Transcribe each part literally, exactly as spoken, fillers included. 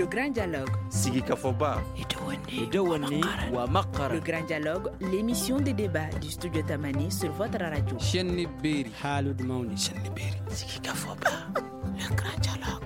Le grand dialogue. Sigi Kafoba. Le grand dialogue, l'émission des débats du studio Tamani sur votre radio. Chenni Beri. Halud Mauni. Chenni Beri. Sigi Kafoba. Le grand dialogue.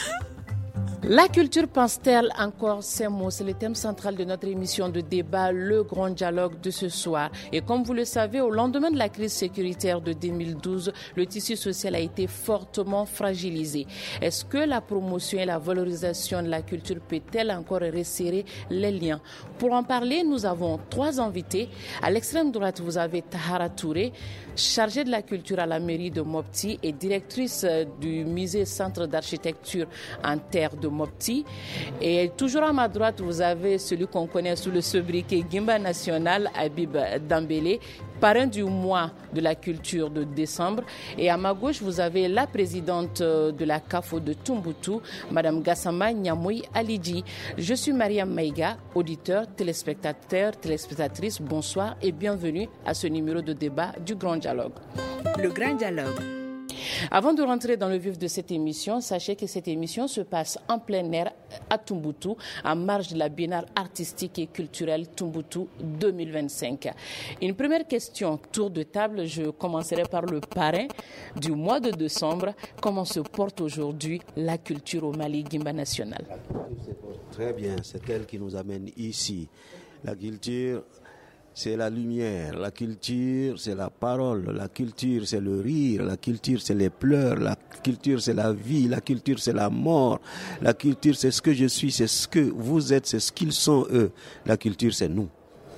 La culture pense-t-elle encore ces mots? C'est le thème central de notre émission de débat, le grand dialogue de ce soir. Et comme vous le savez, au lendemain de la crise sécuritaire de deux mille douze, le tissu social a été fortement fragilisé. Est-ce que la promotion et la valorisation de la culture peut-elle encore resserrer les liens? Pour en parler, nous avons trois invités. À l'extrême droite, vous avez Tahara Touré, chargée de la culture à la mairie de Mopti et directrice du musée Centre d'architecture en terre de Mopti. Et toujours à ma droite, vous avez celui qu'on connaît sous le sobriquet Gimba National, Habib Dambélé, parrain du mois de la culture de décembre. Et à ma gauche, vous avez la présidente de la C A F O de Tombouctou, Madame Gassama Nyamoui Alidji. Je suis Mariam Maïga, auditeur, téléspectateur, téléspectatrice. Bonsoir et bienvenue à ce numéro de débat du Grand Dialogue. Le Grand Dialogue. Avant de rentrer dans le vif de cette émission, sachez que cette émission se passe en plein air à Tombouctou, en marge de la Biennale artistique et culturelle Tombouctou deux mille vingt-cinq. Une première question, tour de table, je commencerai par le parrain du mois de décembre. Comment se porte aujourd'hui la culture au Mali, Gimba National? La culture se porte très bien, c'est elle qui nous amène ici. La culture, c'est la lumière, la culture, c'est la parole, la culture, c'est le rire, la culture, c'est les pleurs, la culture, c'est la vie, la culture, c'est la mort, la culture, c'est ce que je suis, c'est ce que vous êtes, c'est ce qu'ils sont eux. La culture, c'est nous.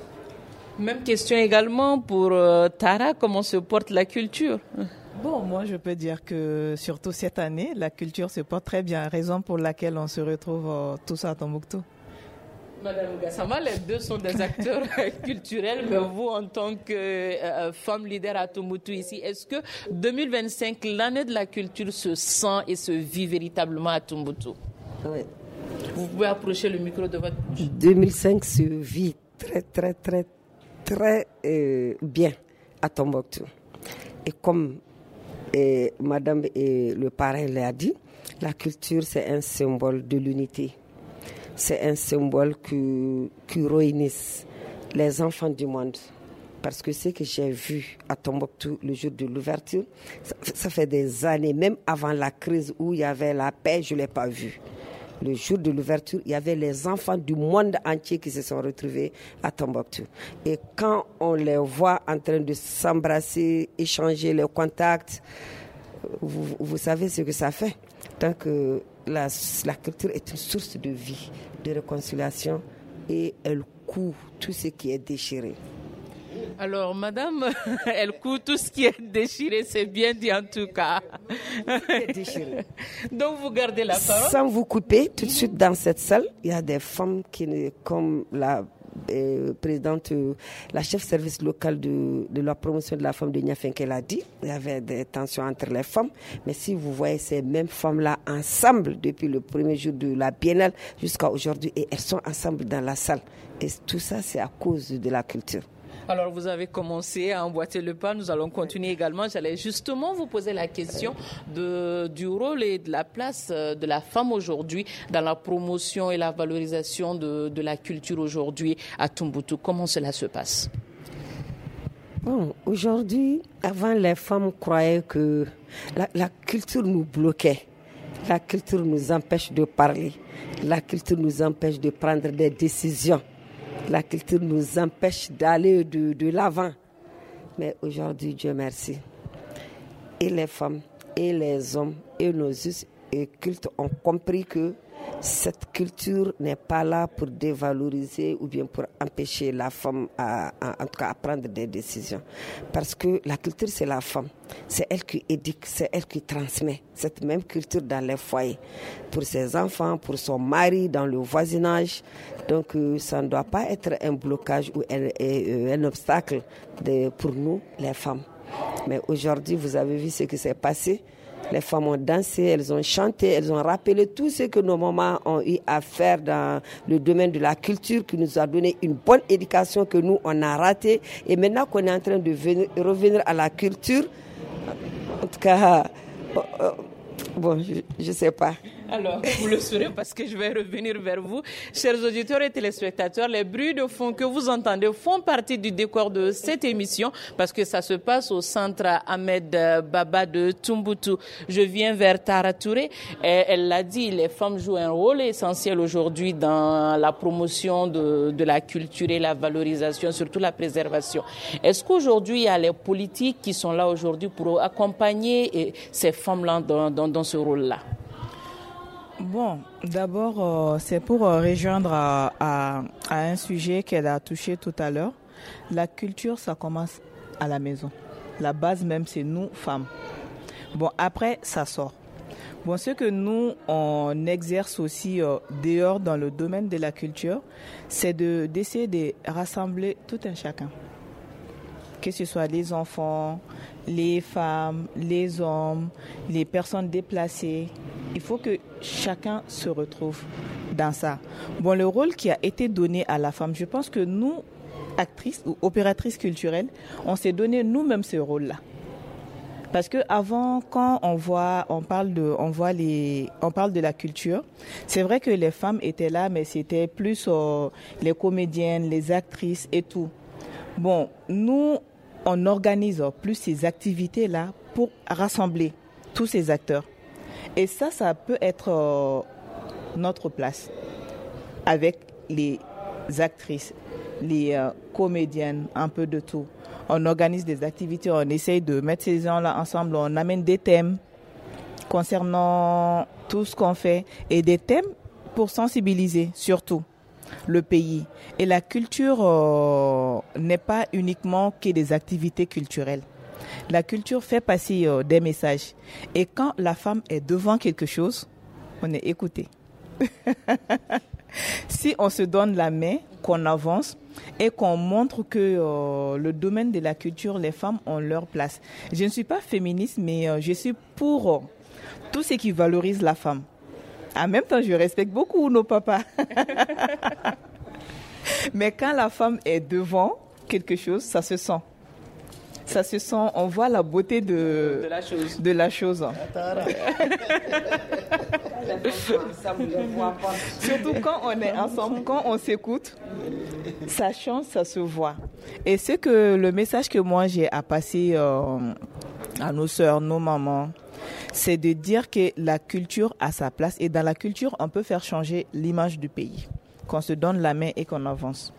Même question également pour euh, Tara, comment se porte la culture? Bon, moi je peux dire que surtout cette année, la culture se porte très bien, raison pour laquelle on se retrouve euh, tous à Tombouctou. Madame Gassama, les deux sont des acteurs culturels, mais vous, en tant que euh, femme leader à Tombouctou ici, est-ce que deux mille vingt-cinq, l'année de la culture, se sent et se vit véritablement à Tombouctou? Oui. Vous pouvez approcher le micro de votre bouche. deux mille cinq se vit très, très, très, très euh, bien à Tombouctou. Et comme euh, Madame et le parrain l'a dit, la culture, c'est un symbole de l'unité. C'est un symbole qui, qui réunit les enfants du monde. Parce que ce que j'ai vu à Tombouctou le jour de l'ouverture, ça, ça fait des années, même avant la crise où il y avait la paix, je ne l'ai pas vu. Le jour de l'ouverture, il y avait les enfants du monde entier qui se sont retrouvés à Tombouctou. Et quand on les voit en train de s'embrasser, échanger les contacts, vous, vous savez ce que ça fait. Donc, la, la culture est une source de vie, de réconciliation, et elle coud tout ce qui est déchiré. Alors, madame, elle coud tout ce qui est déchiré, c'est bien dit en tout cas. Déchiré. Donc, vous gardez la parole. Sans vous couper, tout de suite dans cette salle, il y a des femmes qui, comme la euh, présidente, euh, la chef service local de, de la promotion de la femme de Niafin qu'elle a dit, il y avait des tensions entre les femmes, mais si vous voyez ces mêmes femmes-là ensemble depuis le premier jour de la biennale jusqu'à aujourd'hui, et elles sont ensemble dans la salle. Et tout ça, c'est à cause de la culture. Alors, vous avez commencé à emboîter le pas. Nous allons continuer également. J'allais justement vous poser la question de, du rôle et de la place de la femme aujourd'hui dans la promotion et la valorisation de, de la culture aujourd'hui à Tombouctou. Comment cela se passe? Bon, aujourd'hui, avant, les femmes croyaient que la, la culture nous bloquait. La culture nous empêche de parler. La culture nous empêche de prendre des décisions. La culture nous empêche d'aller de, de l'avant. Mais aujourd'hui, Dieu merci, et les femmes, et les hommes, et nos us et cultes ont compris que cette culture n'est pas là pour dévaloriser ou bien pour empêcher la femme à, à, en tout cas à prendre des décisions. Parce que la culture, c'est la femme. C'est elle qui éduque, c'est elle qui transmet cette même culture dans les foyers. Pour ses enfants, pour son mari, dans le voisinage. Donc euh, ça ne doit pas être un blocage ou un, un, un obstacle de, pour nous, les femmes. Mais aujourd'hui, vous avez vu ce qui s'est passé. Les femmes ont dansé, elles ont chanté, elles ont rappelé tout ce que nos mamans ont eu à faire dans le domaine de la culture, qui nous a donné une bonne éducation que nous, on a raté. Et maintenant qu'on est en train de venir, revenir à la culture, en tout cas, bon, je ne sais pas. Alors, vous le saurez parce que je vais revenir vers vous. Chers auditeurs et téléspectateurs, les bruits de fond que vous entendez font partie du décor de cette émission parce que ça se passe au centre Ahmed Baba de Tombouctou. Je viens vers Tara Touré. Et elle l'a dit, les femmes jouent un rôle essentiel aujourd'hui dans la promotion de, de la culture et la valorisation, surtout la préservation. Est-ce qu'aujourd'hui, il y a les politiques qui sont là aujourd'hui pour accompagner ces femmes-là dans, dans, dans ce rôle-là? Bon, d'abord, euh, c'est pour euh, rejoindre à, à, à un sujet qu'elle a touché tout à l'heure. La culture, ça commence à la maison. La base même, c'est nous, femmes. Bon, après, ça sort. Bon, ce que nous, on exerce aussi euh, dehors dans le domaine de la culture, c'est de, d'essayer de rassembler tout un chacun. Que ce soit les enfants, les femmes, les hommes, les personnes déplacées. Il faut que chacun se retrouve dans ça. Bon, le rôle qui a été donné à la femme, je pense que nous, actrices ou opératrices culturelles, on s'est donné nous-mêmes ce rôle-là. Parce que avant, quand on voit, on parle de, on voit les, on parle de la culture, c'est vrai que les femmes étaient là, mais c'était plus euh, les comédiennes, les actrices et tout. Bon, nous, on organise plus ces activités-là pour rassembler tous ces acteurs. Et ça, ça peut être euh, notre place avec les actrices, les euh, comédiennes, un peu de tout. On organise des activités, on essaye de mettre ces gens-là ensemble, on amène des thèmes concernant tout ce qu'on fait et des thèmes pour sensibiliser surtout le pays. Et la culture euh, n'est pas uniquement que des activités culturelles. La culture fait passer euh, des messages. Et quand la femme est devant quelque chose, on est écouté. Si on se donne la main, qu'on avance et qu'on montre que euh, le domaine de la culture, les femmes ont leur place. Je ne suis pas féministe, mais euh, je suis pour euh, tout ce qui valorise la femme. En même temps, je respecte beaucoup nos papas. Mais quand la femme est devant quelque chose, ça se sent. Ça se sent, on voit la beauté de, de la chose. De la chose. Surtout quand on est ensemble, quand on s'écoute, ça change, ça se voit. Et c'est que le message que moi j'ai à passer euh, à nos sœurs, nos mamans, c'est de dire que la culture a sa place. Et dans la culture, on peut faire changer l'image du pays. Qu'on se donne la main et qu'on avance.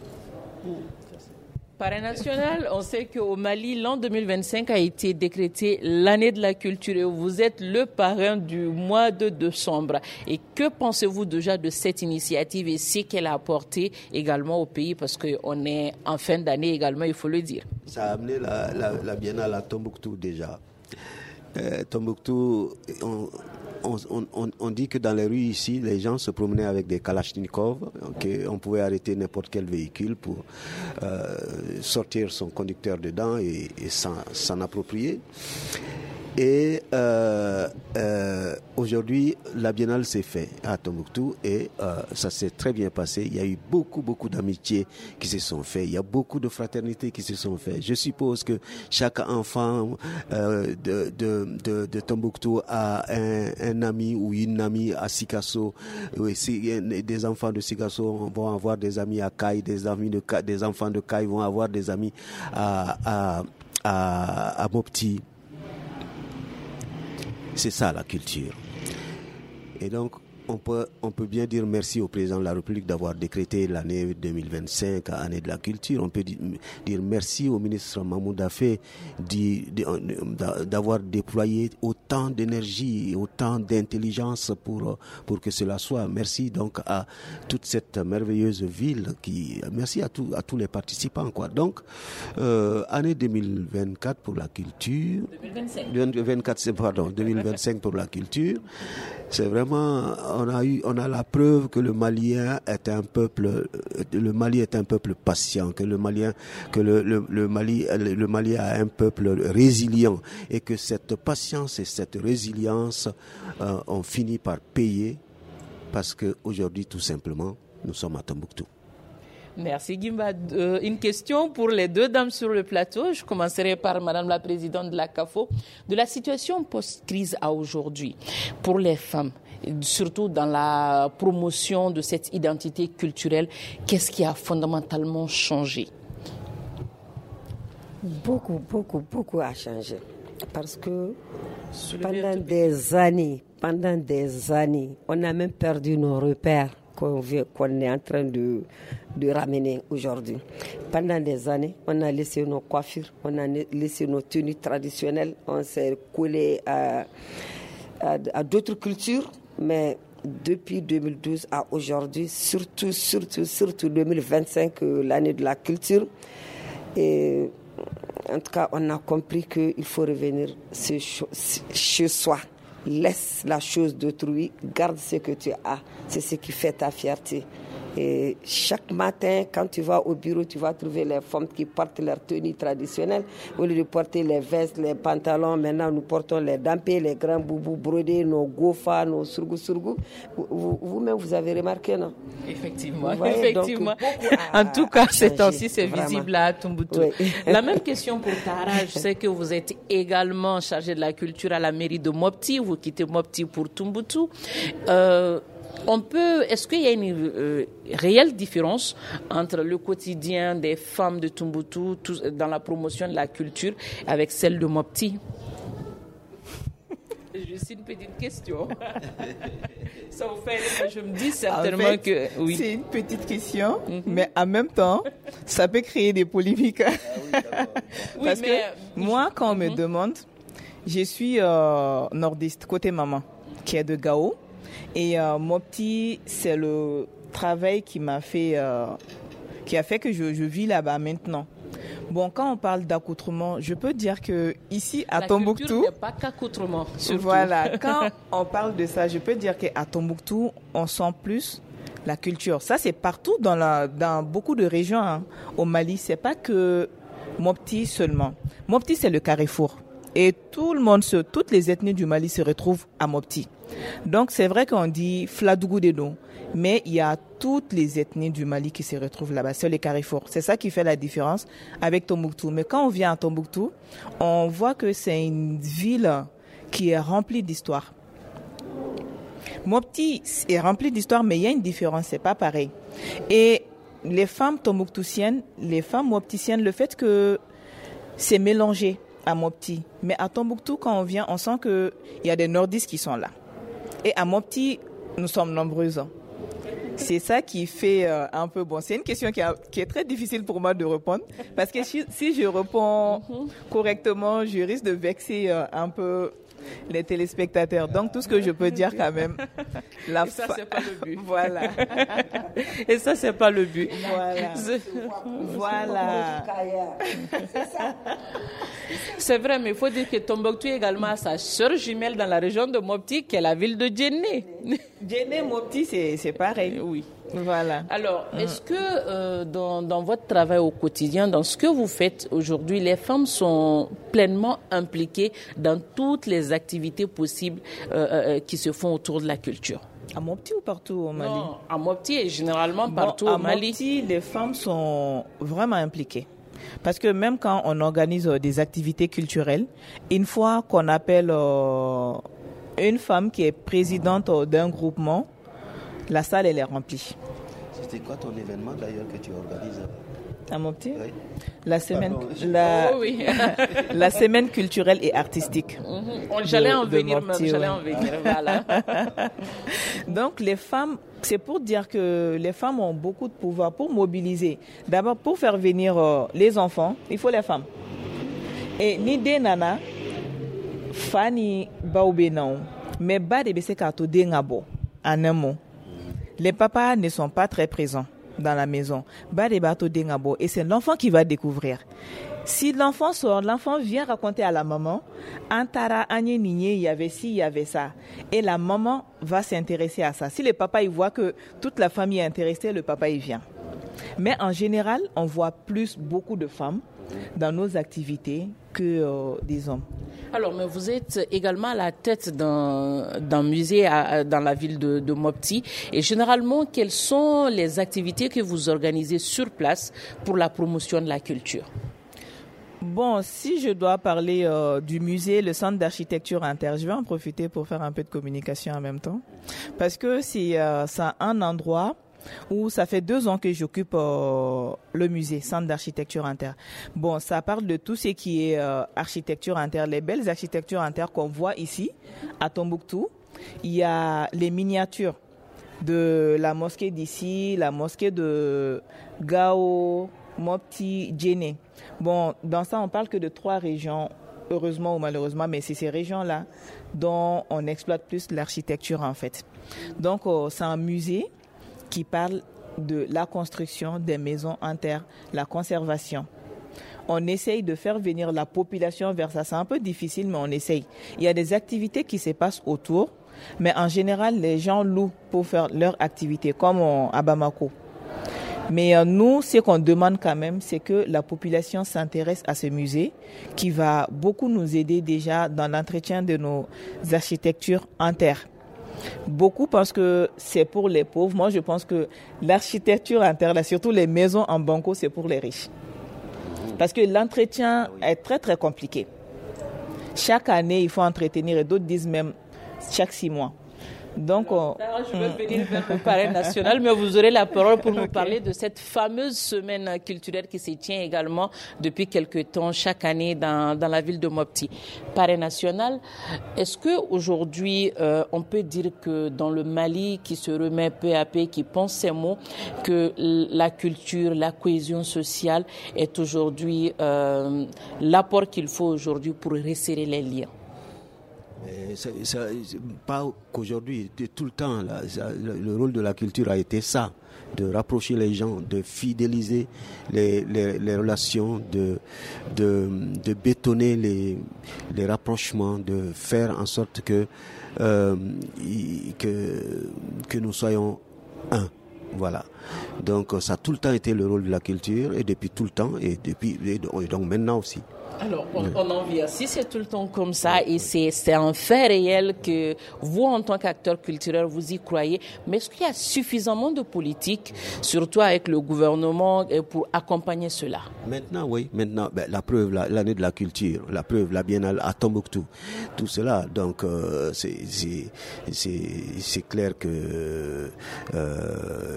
Parrain national, on sait qu'au Mali, l'an deux mille vingt-cinq a été décrété l'année de la culture et vous êtes le parrain du mois de décembre. Et que pensez-vous déjà de cette initiative et ce qu'elle a apporté également au pays parce qu'on est en fin d'année également, il faut le dire. Ça a amené la, la, la biennale à Tombouctou déjà. Euh, Tombouctou, on, on, on, on dit que dans les rues ici, les gens se promenaient avec des kalachnikovs, okay, on pouvait arrêter n'importe quel véhicule pour euh, sortir son conducteur dedans et, et s'en, s'en approprier. Et euh, euh, aujourd'hui, la biennale s'est faite à Tombouctou et euh, ça s'est très bien passé. Il y a eu beaucoup, beaucoup d'amitiés qui se sont faites. Il y a beaucoup de fraternités qui se sont faites. Je suppose que chaque enfant euh, de, de, de, de Tombouctou a un, un ami ou une amie à Sikasso. Des enfants de Sikasso vont avoir des amis à Kaï, des, amis de, des enfants de Kaï vont avoir des amis à, à, à, à Mopti. C'est ça la culture. Et donc, on peut, on peut bien dire merci au président de la République d'avoir décrété l'année deux mille vingt-cinq, année de la culture. On peut dire merci au ministre Mahmoud Affé d'avoir déployé autant d'énergie et autant d'intelligence pour, pour que cela soit. Merci donc à toute cette merveilleuse ville. Qui, merci à, tout, à tous les participants, quoi. Donc, euh, année deux mille vingt-quatre pour la culture. deux mille vingt-cinq. deux mille vingt-quatre, pardon, deux mille vingt-cinq pour la culture. C'est vraiment, on a eu, on a la preuve que le Malien est un peuple, le Mali est un peuple patient, que le Malien, que le, le, le Mali, le Mali a un peuple résilient et que cette patience et cette résilience euh, ont fini par payer parce que aujourd'hui, tout simplement, nous sommes à Tombouctou. Merci Gimba. Euh, une question pour les deux dames sur le plateau. Je commencerai par Madame la Présidente de la C A F O. De la situation post-crise à aujourd'hui, pour les femmes, surtout dans la promotion de cette identité culturelle, qu'est-ce qui a fondamentalement changé? Beaucoup, beaucoup, beaucoup a changé. Parce que pendant des années, pendant des années, on a même perdu nos repères qu'on, qu'on est en train de, de ramener aujourd'hui. Pendant des années, on a laissé nos coiffures, on a laissé nos tenues traditionnelles, on s'est collé à, à, à d'autres cultures, mais depuis deux mille douze à aujourd'hui, surtout, surtout, surtout deux mille vingt-cinq, l'année de la culture, et en tout cas, on a compris qu'il faut revenir chez soi. Laisse la chose d'autrui, garde ce que tu as. C'est ce qui fait ta fierté. Et chaque matin, quand tu vas au bureau, tu vas trouver les femmes qui portent leur tenue traditionnelle. Au lieu de porter les vestes, les pantalons, maintenant nous portons les dampés, les grands boubous brodés, nos gofas, nos surgou-surgou. Vous-même, vous avez remarqué, non? Effectivement, voyez, effectivement. En tout cas, ces temps-ci, c'est vraiment visible à Tombouctou. Oui. La même question pour Tara. Je sais que vous êtes également chargée de la culture à la mairie de Mopti. Vous quittez Mopti pour Tombouctou. Euh, On peut, est-ce qu'il y a une euh, réelle différence entre le quotidien des femmes de Tombouctou dans la promotion de la culture avec celle de Mopti? Juste une petite question. Ça vous fait, je me dis certainement en fait, que oui. C'est une petite question, mm-hmm. mais en même temps, ça peut créer des polémiques. Ah oui, oui, parce mais, que moi, quand on mm-hmm. me demande, je suis euh, nordiste côté maman, qui est de Gao. Et euh, Mopti, c'est le travail qui m'a fait, euh, qui a fait que je, je vis là-bas maintenant. Bon, quand on parle d'accoutrement, je peux dire que ici à la Tombouctou, culture n'est pas qu'accoutrement. Surtout. Voilà, quand on parle de ça, je peux dire qu'à Tombouctou, on sent plus la culture. Ça, c'est partout dans la, dans beaucoup de régions hein. Au Mali. C'est pas que Mopti seulement. Mopti, c'est le carrefour. Et tout le monde, se, toutes les ethnies du Mali se retrouvent à Mopti. Donc, c'est vrai qu'on dit Fladougou Dedo, mais il y a toutes les ethnies du Mali qui se retrouvent là-bas. C'est les carrefours. C'est ça qui fait la différence avec Tombouctou. Mais quand on vient à Tombouctou, on voit que c'est une ville qui est remplie d'histoire. Mopti est rempli d'histoire, mais il y a une différence. C'est pas pareil. Et les femmes tombouctoutiennes, les femmes mopticiennes, le fait que c'est mélangé à Mopti. Mais à Tombouctou, quand on vient, on sent qu'il y a des nordistes qui sont là. Et à Mopti, nous sommes nombreuses. C'est ça qui fait euh, un peu bon. C'est une question qui, a, qui est très difficile pour moi de répondre. Parce que si, si je réponds correctement, je risque de vexer euh, un peu les téléspectateurs. Donc, tout ce que je peux dire quand même... La Et ça, fa... c'est pas le but. Voilà. Et ça, c'est pas le but. Voilà. Voilà. C'est vrai, mais il faut dire que Tombouctou également a sa sœur jumelle dans la région de Mopti, qui est la ville de Djenné. Djenné, Mopti, c'est, c'est pareil. Oui. Voilà. Alors, est-ce que euh, dans, dans votre travail au quotidien, dans ce que vous faites aujourd'hui, les femmes sont pleinement impliquées dans toutes les activités possibles euh, euh, qui se font autour de la culture? À Mopti ou partout au Mali? Non, à Mopti et généralement partout bon, au Mali. À Mopti, les femmes sont vraiment impliquées. Parce que même quand on organise euh, des activités culturelles, une fois qu'on appelle euh, une femme qui est présidente euh, d'un groupement, la salle, elle est remplie. C'était quoi ton événement d'ailleurs que tu organises à Mopti? Oui. La semaine, la, oh, oui. la semaine culturelle et artistique. Mm-hmm. J'allais en venir, Mopti, j'allais ouais. en venir, voilà. Donc les femmes, c'est pour dire que les femmes ont beaucoup de pouvoir pour mobiliser. D'abord, pour faire venir euh, les enfants, il faut les femmes. Et ni des nana, Fanny Baoubénaou, mais Bade Besekato Dengabo, en un mot. Les papas ne sont pas très présents dans la maison. Et c'est l'enfant qui va découvrir. Si l'enfant sort, l'enfant vient raconter à la maman, Antara, Agnès Nigné, il y avait ci, il y avait ça. Et la maman va s'intéresser à ça. Si le papa il voit que toute la famille est intéressée, le papa il vient. Mais en général, on voit plus beaucoup de femmes dans nos activités que euh, des hommes. Alors, mais vous êtes également à la tête d'un, d'un musée à, dans la ville de, de Mopti. Et généralement, quelles sont les activités que vous organisez sur place pour la promotion de la culture? Bon, si je dois parler euh, du musée, le centre d'architecture inter, je vais en profiter pour faire un peu de communication en même temps. Parce que c'est, euh, c'est un endroit où ça fait deux ans que j'occupe euh, le musée, centre d'architecture inter. Bon, ça parle de tout ce qui est euh, architecture inter, les belles architectures inter qu'on voit ici, à Tombouctou. Il y a les miniatures de la mosquée d'ici, la mosquée de Gao, Mopti, Djéné. Bon, dans ça, on parle que de trois régions, heureusement ou malheureusement, mais c'est ces régions-là dont on exploite plus l'architecture en fait. Donc, euh, c'est un musée qui parle de la construction des maisons inter, la conservation. On essaye de faire venir la population vers ça. C'est un peu difficile, mais on essaye. Il y a des activités qui se passent autour, mais en général, les gens louent pour faire leur activité, comme à Bamako. Mais euh, nous, ce qu'on demande quand même, c'est que la population s'intéresse à ce musée qui va beaucoup nous aider déjà dans l'entretien de nos architectures inter. Beaucoup pensent que c'est pour les pauvres. Moi, je pense que l'architecture inter, là, surtout les maisons en banco, c'est pour les riches. Parce que l'entretien est très, très compliqué. Chaque année, il faut entretenir, et d'autres disent même chaque six mois. Donc, on... je vais venir vers le parrain national, mais vous aurez la parole pour nous okay. parler de cette fameuse semaine culturelle qui se tient également depuis quelques temps, chaque année dans, dans la ville de Mopti. Parrain national, est-ce qu'aujourd'hui, euh, on peut dire que dans le Mali qui se remet peu à peu, qui pense ces mots, que la culture, la cohésion sociale est aujourd'hui euh, l'apport qu'il faut aujourd'hui pour resserrer les liens? Mais ça, ça, pas qu'aujourd'hui, tout le temps, là, ça, le rôle de la culture a été ça, de rapprocher les gens, de fidéliser les, les, les relations, de, de, de bétonner les, les rapprochements, de faire en sorte que, euh, que, que nous soyons un. Voilà. Donc ça a tout le temps été le rôle de la culture, et depuis tout le temps, et depuis et donc maintenant aussi. Alors, on, on en vient. Si c'est tout le temps comme ça, et c'est, c'est un fait réel que vous, en tant qu'acteur culturel, vous y croyez, mais est-ce qu'il y a suffisamment de politique, surtout avec le gouvernement, pour accompagner cela? Maintenant, oui. Maintenant, ben, la preuve, la, l'année de la culture, la preuve, la biennale à Tombouctou, tout cela. Donc, euh, c'est, c'est, c'est, c'est clair que... Euh,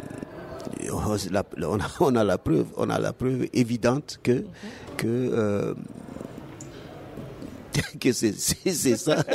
La, on, a, on a la preuve, on a la preuve évidente que mm-hmm. que euh, que c'est, c'est, c'est ça.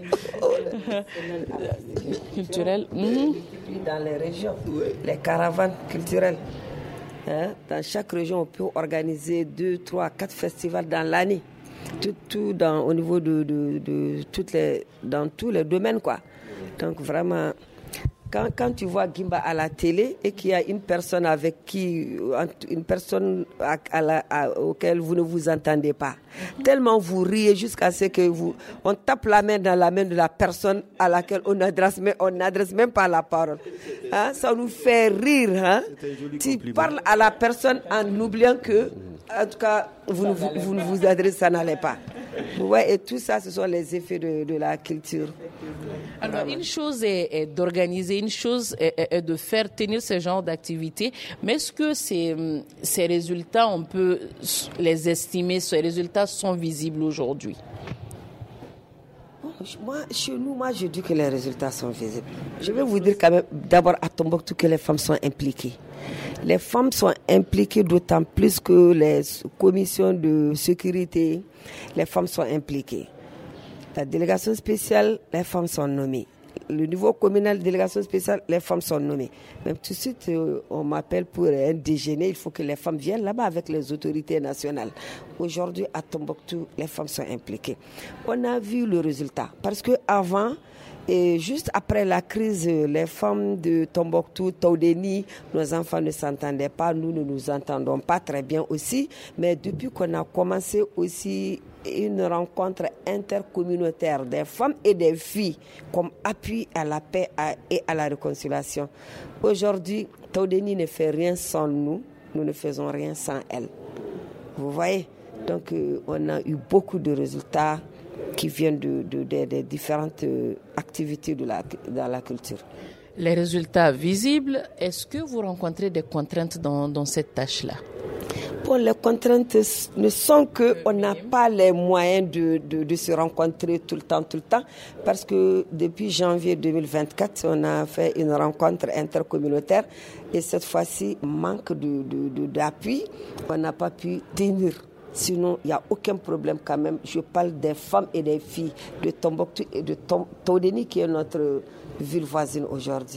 Culturel. Mm-hmm. Dans les régions, oui. Les caravanes culturelles. Hein? Dans chaque région, on peut organiser deux, trois, quatre festivals dans l'année. Tout, tout dans, au niveau de, de, de toutes les, dans tous les domaines, quoi. Donc vraiment. Quand, quand tu vois Gimba à la télé et qu'il y a une personne avec qui, une personne à, à la, à, auquel vous ne vous entendez pas, tellement vous riez jusqu'à ce que vous, on tape la main dans la main de la personne à laquelle on n'adresse même, on n'adresse même pas la parole. Hein? Ça nous fait rire. Hein? Tu parles à la personne en oubliant que, en tout cas, vous, vous, vous ne vous adressez, ça n'allait pas. Ouais, et tout ça, ce sont les effets de, de la culture. Alors, vraiment. Une chose est, est d'organiser, une chose est, est, est de faire tenir ce genre d'activité, mais est-ce que ces, ces résultats, on peut les estimer, ces résultats sont visibles aujourd'hui? Moi, chez nous, moi, je dis que les résultats sont visibles. Je vais vous dire quand même, d'abord à Tombouctou, que les femmes sont impliquées. Les femmes sont impliquées d'autant plus que les commissions de sécurité, les femmes sont impliquées. La délégation spéciale, les femmes sont nommées. Le niveau communal, délégation spéciale, les femmes sont nommées. Même tout de suite, on m'appelle pour un déjeuner, il faut que les femmes viennent là-bas avec les autorités nationales. Aujourd'hui, à Tombouctou, les femmes sont impliquées. On a vu le résultat. Parce qu'avant, et juste après la crise, les femmes de Tombouctou, Taudéni, nos enfants ne s'entendaient pas, nous ne nous entendons pas très bien aussi. Mais depuis qu'on a commencé aussi une rencontre intercommunautaire des femmes et des filles comme appui à la paix et à la réconciliation. Aujourd'hui, Taudéni ne fait rien sans nous, nous ne faisons rien sans elle. Vous voyez? Donc, euh, on a eu beaucoup de résultats qui viennent de, de, de, de différentes activités de la, dans la culture. Les résultats visibles, est-ce que vous rencontrez des contraintes dans, dans cette tâche-là? Bon, les contraintes ne sont qu'on n'a pas les moyens de, de, de se rencontrer tout le temps, tout le temps, parce que depuis janvier deux mille vingt-quatre, on a fait une rencontre intercommunautaire et cette fois-ci, manque de, de, de, d'appui, on n'a pas pu tenir. Sinon, il n'y a aucun problème quand même. Je parle des femmes et des filles de Tombouctou et de Todéni, qui est notre ville voisine aujourd'hui.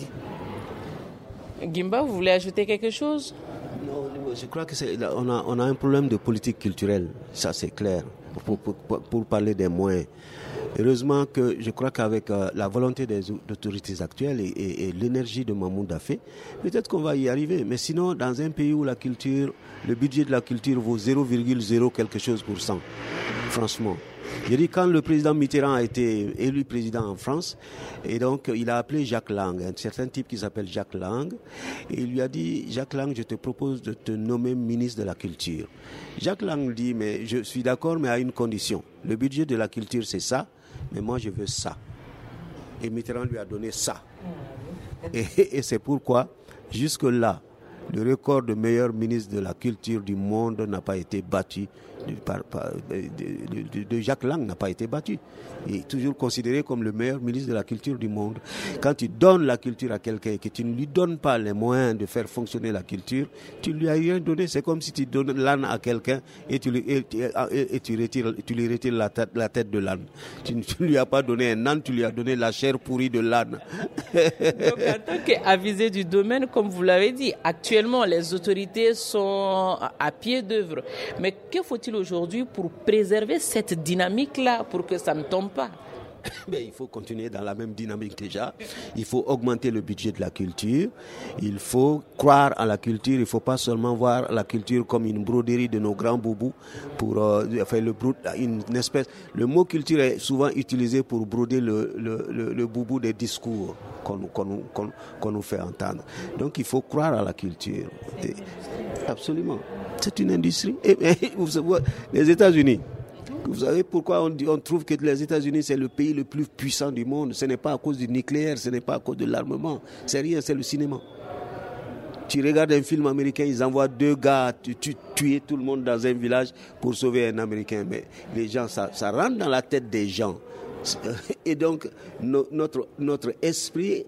Gimba, vous voulez ajouter quelque chose? Non, je crois qu'on a, on a un problème de politique culturelle, ça c'est clair, pour, pour, pour parler des moyens. Heureusement que je crois qu'avec euh, la volonté des autorités actuelles et, et, et l'énergie de Mamoun Dafé, peut-être qu'on va y arriver. Mais sinon, dans un pays où la culture, le budget de la culture vaut zéro virgule zéro quelque chose pour cent, franchement. Je dis, quand le président Mitterrand a été élu président en France, et donc il a appelé Jacques Lang, un certain type qui s'appelle Jacques Lang, et il lui a dit, Jacques Lang, je te propose de te nommer ministre de la Culture. Jacques Lang dit, mais je suis d'accord, mais à une condition. Le budget de la culture, c'est ça, mais moi je veux ça. Et Mitterrand lui a donné ça. Et, et c'est pourquoi, jusque-là, le record de meilleur ministre de la culture du monde n'a pas été battu. De, par, par, de, de, de Jacques Lang n'a pas été battu. Il est toujours considéré comme le meilleur ministre de la culture du monde. Quand tu donnes la culture à quelqu'un et que tu ne lui donnes pas les moyens de faire fonctionner la culture, tu ne lui as rien donné. C'est comme si tu donnes l'âne à quelqu'un et tu lui, et, et, et tu retires, tu lui retires la tête, la tête de l'âne. Tu ne lui as pas donné un âne, tu lui as donné la chair pourrie de l'âne. Donc en tant qu'avisé du domaine, comme vous l'avez dit, actuellement les autorités sont à pied d'œuvre. Mais que faut-il aujourd'hui pour préserver cette dynamique-là, pour que ça ne tombe pas? Mais il faut continuer dans la même dynamique déjà. Il faut augmenter le budget de la culture. Il faut croire à la culture. Il ne faut pas seulement voir la culture comme une broderie de nos grands boubous pour euh, faire le brode, une, une espèce. Le mot culture est souvent utilisé pour broder le, le, le, le boubou des discours qu'on, qu'on, qu'on, qu'on nous fait entendre. Donc il faut croire à la culture. Et, absolument. C'est une industrie. Et, et, vous savez, les États-Unis. Vous savez pourquoi on, dit, on trouve que les États-Unis c'est le pays le plus puissant du monde? Ce n'est pas à cause du nucléaire, ce n'est pas à cause de l'armement. C'est rien, c'est le cinéma. Tu regardes un film américain, ils envoient deux gars tu, tu, tuer tout le monde dans un village pour sauver un Américain. Mais les gens, ça, ça rentre dans la tête des gens. Et donc, no, notre, notre esprit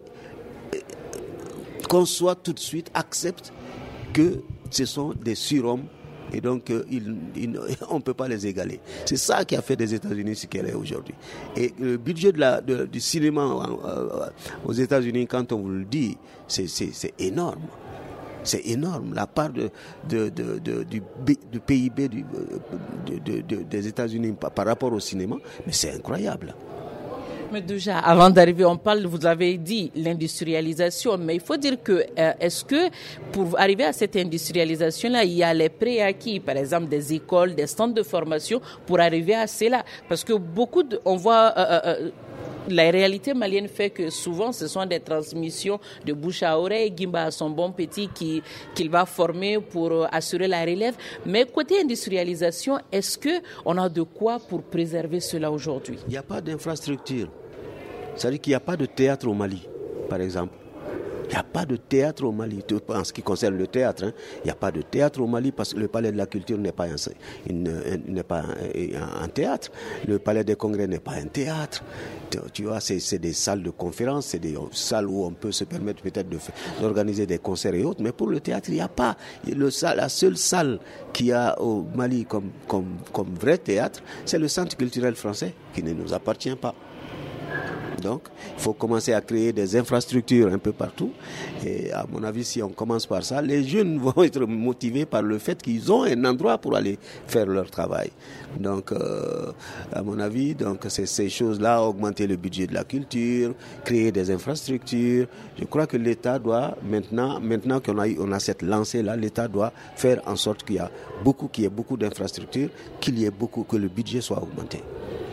conçoit tout de suite, accepte que ce sont des surhommes. Et donc, euh, il, il, on ne peut pas les égaler. C'est ça qui a fait des États-Unis ce qu'elle est aujourd'hui. Et le budget de la, de, du cinéma euh, aux États-Unis, quand on vous le dit, c'est, c'est, c'est énorme. C'est énorme. La part de, de, de, de, du, du P I B du, de, de, de, des États-Unis par, par rapport au cinéma, mais c'est incroyable. Mais déjà, avant d'arriver, on parle, vous avez dit, l'industrialisation. Mais il faut dire que, euh, est-ce que pour arriver à cette industrialisation-là, il y a les préacquis, par exemple des écoles, des centres de formation, pour arriver à cela? Parce que beaucoup, de, on voit... Euh, euh, la réalité malienne fait que souvent ce sont des transmissions de bouche à oreille. Gimba a son bon petit qui, qu'il va former pour assurer la relève. Mais côté industrialisation, est-ce qu'on a de quoi pour préserver cela aujourd'hui? Il n'y a pas d'infrastructure. C'est-à-dire qu'il n'y a pas de théâtre au Mali, par exemple. Il n'y a pas de théâtre au Mali. En ce qui concerne le théâtre, hein, il n'y a pas de théâtre au Mali parce que le palais de la culture n'est pas un, une, un, n'est pas un, un théâtre. Le palais des congrès n'est pas un théâtre. Tu, tu vois, c'est, c'est des salles de conférence, c'est des salles où on peut se permettre peut-être de faire, d'organiser des concerts et autres. Mais pour le théâtre, il n'y a pas. Le, la seule salle qu'il y a au Mali comme, comme, comme vrai théâtre, c'est le Centre culturel français qui ne nous appartient pas. Donc, il faut commencer à créer des infrastructures un peu partout. Et à mon avis, si on commence par ça, les jeunes vont être motivés par le fait qu'ils ont un endroit pour aller faire leur travail. Donc, euh, à mon avis, donc c'est ces choses-là, augmenter le budget de la culture, créer des infrastructures. Je crois que l'État doit, maintenant, maintenant qu'on a, on a cette lancée-là, l'État doit faire en sorte qu'il y a beaucoup, qu'il y ait beaucoup d'infrastructures, qu'il y ait beaucoup, que le budget soit augmenté.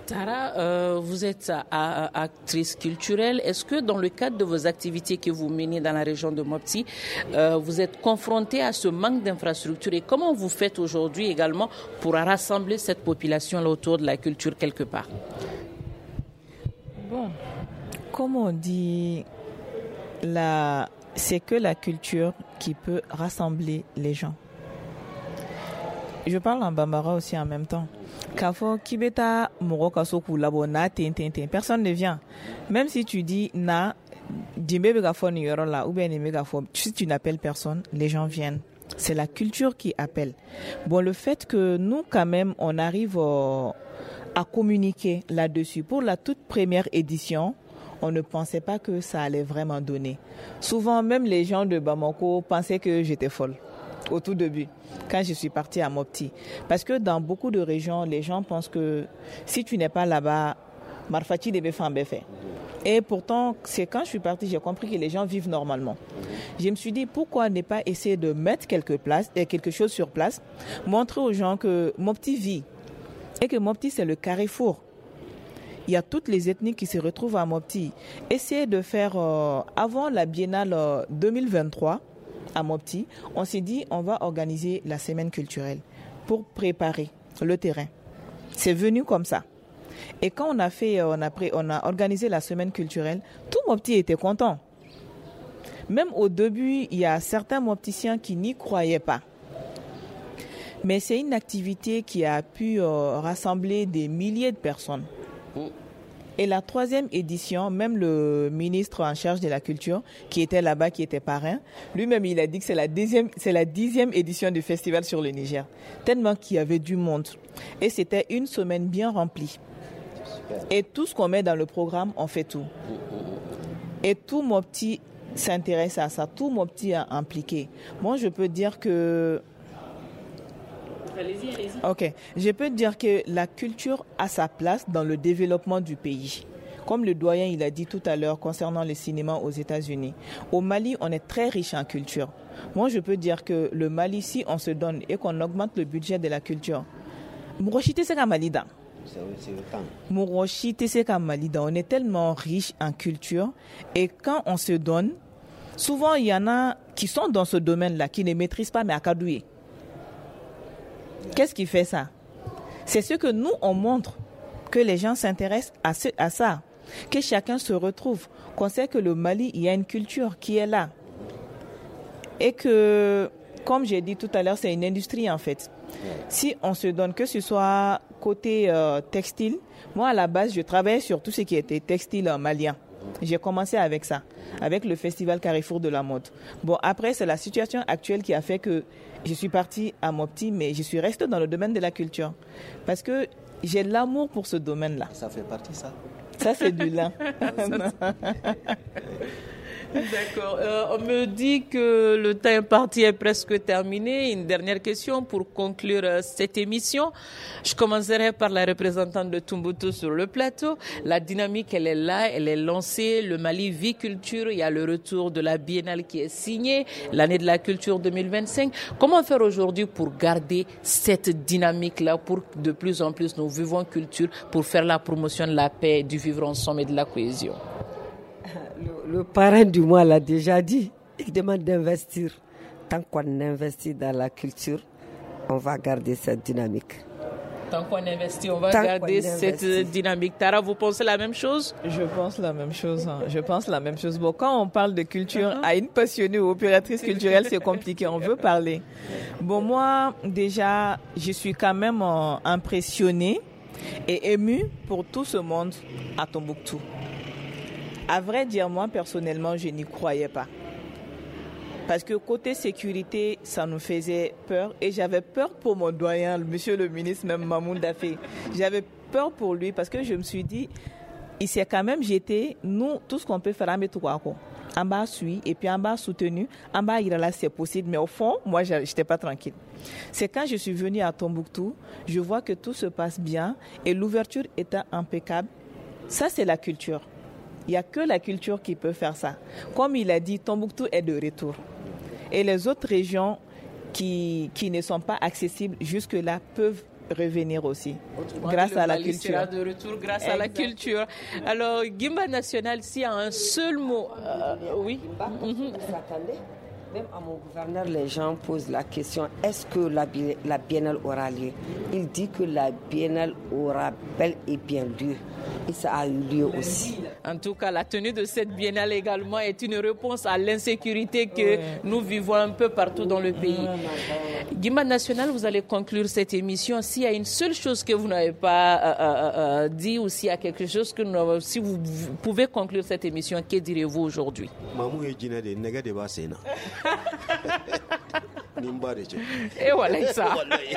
Tara, euh, vous êtes a, a, actrice culturelle. Est-ce que dans le cadre de vos activités que vous menez dans la région de Mopti, euh, vous êtes confrontée à ce manque d'infrastructures et comment vous faites aujourd'hui également pour rassembler cette population autour de la culture quelque part? Bon, comme on dit, la, c'est que la culture qui peut rassembler les gens. Je parle en bambara aussi en même temps. Kafo kibeta moro kasoku labo na tin tin tin, personne ne vient. Même si tu dis na dimbe megafone yoro là ou bien les mégaphones, si tu n'appelles personne, les gens viennent. C'est la culture qui appelle. Bon, le fait que nous quand même on arrive euh, à communiquer là-dessus. Pour la toute première édition, on ne pensait pas que ça allait vraiment donner. Souvent même les gens de Bamako pensaient que j'étais folle au tout début, quand je suis partie à Mopti. Parce que dans beaucoup de régions, les gens pensent que si tu n'es pas là-bas, Marfati debe fambe fait. Et pourtant, c'est quand je suis partie, j'ai compris que les gens vivent normalement. Je me suis dit, pourquoi ne pas essayer de mettre quelque, place, quelque chose sur place, montrer aux gens que Mopti vit. Et que Mopti, c'est le carrefour. Il y a toutes les ethnies qui se retrouvent à Mopti. Essayer de faire, euh, avant la biennale euh, deux mille vingt-trois, à Mopti, on s'est dit on va organiser la semaine culturelle pour préparer le terrain. C'est venu comme ça. Et quand on a fait, on a, pris, on a organisé la semaine culturelle, tout Mopti était content. Même au début, il y a certains Mopticiens qui n'y croyaient pas. Mais c'est une activité qui a pu euh, rassembler des milliers de personnes. Et la troisième édition, même le ministre en charge de la culture, qui était là-bas, qui était parrain, lui-même, il a dit que c'est la dixième, c'est la dixième édition du festival sur le Niger. Tellement qu'il y avait du monde. Et c'était une semaine bien remplie. Et tout ce qu'on met dans le programme, on fait tout. Et tout Mopti s'intéresse à ça. Tout Mopti est impliqué. Moi, je peux dire que... Allez-y, allez-y. Ok, je peux dire que la culture a sa place dans le développement du pays. Comme le doyen il a dit tout à l'heure concernant le cinéma aux États-Unis. Au Mali, on est très riche en culture. Moi, je peux dire que le Mali, si on se donne et qu'on augmente le budget de la culture, Mourochite c'est comme Malida. Mourochite c'est comme Malida. On est tellement riche en culture et quand on se donne, souvent il y en a qui sont dans ce domaine-là, qui ne maîtrisent pas, mais à Kadouye. Qu'est-ce qui fait ça? C'est ce que nous, on montre, que les gens s'intéressent à, ce, à ça, que chacun se retrouve, qu'on sait que le Mali, il y a une culture qui est là. Et que, comme j'ai dit tout à l'heure, c'est une industrie en fait. Si on se donne, que ce soit côté euh, textile, moi à la base, je travaillais sur tout ce qui était textile euh, malien. J'ai commencé avec ça, avec le festival Carrefour de la mode. Bon, après, c'est la situation actuelle qui a fait que je suis partie à Mopti, mais je suis restée dans le domaine de la culture. Parce que j'ai de l'amour pour ce domaine-là. Ça fait partie, ça? Ça, c'est du lin. D'accord. Euh, on me dit que le temps imparti est presque terminé. Une dernière question pour conclure euh, cette émission. Je commencerai par la représentante de Tombouctou sur le plateau. La dynamique, elle est là, elle est lancée. Le Mali vit culture. Il y a le retour de la biennale qui est signée, l'année de la culture deux mille vingt-cinq. Comment faire aujourd'hui pour garder cette dynamique-là, pour que de plus en plus nous vivons culture, pour faire la promotion de la paix, du vivre ensemble et de la cohésion? Le, le parrain du mois l'a déjà dit, il demande d'investir. Tant qu'on investit dans la culture, on va garder cette dynamique. Tant qu'on investit, on va Tant garder qu'on cette investit. dynamique. Tara, vous pensez la même chose? Je pense la même chose. Hein. Je pense la même chose. Bon, quand on parle de culture, à une passionnée ou opératrice culturelle, c'est compliqué. On veut parler. Bon, moi, déjà, je suis quand même euh, impressionnée et émue pour tout ce monde à Tombouctou. À vrai dire, moi, personnellement, je n'y croyais pas. Parce que côté sécurité, ça nous faisait peur. Et j'avais peur pour mon doyen, le monsieur le ministre, même Mamoun Dafé. J'avais peur pour lui parce que je me suis dit, il s'est quand même jeté, nous, tout ce qu'on peut faire, en bas suivi, et puis en bas soutenu, en bas il là c'est possible. Mais au fond, moi, je n'étais pas tranquille. C'est quand je suis venue à Tombouctou, je vois que tout se passe bien et l'ouverture était impeccable. Ça, c'est la culture. Il n'y a que la culture qui peut faire ça. Comme il a dit, Tombouctou est de retour. Et les autres régions qui, qui ne sont pas accessibles jusque-là peuvent revenir aussi, Autrement, grâce à la Mali culture. sera de retour grâce à la culture. Alors, Guimba National, s'il y a un seul mot, euh, oui. Mm-hmm. Même à mon gouverneur, les gens posent la question, est-ce que la, la biennale aura lieu? Il dit que la biennale aura bel et bien lieu. Et ça a eu lieu aussi. En tout cas, la tenue de cette biennale également est une réponse à l'insécurité que oui. nous vivons un peu partout dans le pays. Guimba National, vous allez conclure cette émission. S'il y a une seule chose que vous n'avez pas euh, euh, euh, dit ou s'il y a quelque chose que nous, si vous, vous pouvez conclure cette émission, que direz-vous aujourd'hui? Et voilà ça.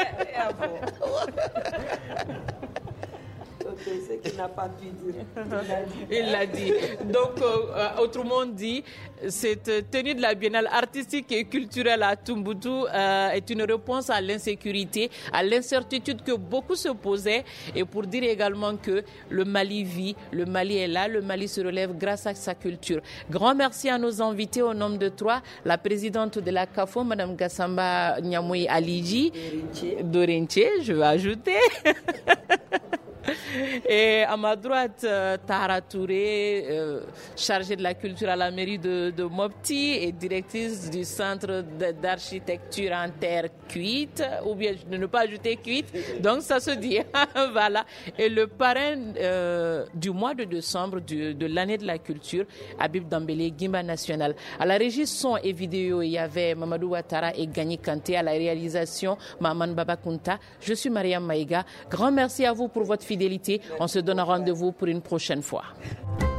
Qu'il n'a pas pu dire. Il l'a dit. Donc, euh, autrement dit, cette tenue de la biennale artistique et culturelle à Tombouctou euh, est une réponse à l'insécurité, à l'incertitude que beaucoup se posaient, et pour dire également que le Mali vit, le Mali est là, le Mali se relève grâce à sa culture. Grand merci à nos invités au nombre de trois, la présidente de la C A F O, Mme Gassamba Niamoui Alidji, Dorinche, je vais ajouter. Et à ma droite, euh, Tara Touré, euh, chargée de la culture à la mairie de, de Mopti et directrice du centre d'architecture en terre cuite, ou bien de ne pas ajouter cuite, donc ça se dit. Voilà. Et le parrain euh, du mois de décembre du, de l'année de la culture, Habib Dambélé, Guimba National. À la régie son et vidéo, il y avait Mamadou Ouattara et Gagné Kanté. À la réalisation, Maman Babakunta. Je suis Mariam Maïga. Grand merci à vous pour votre fidélité. On se donne rendez-vous pour une prochaine fois.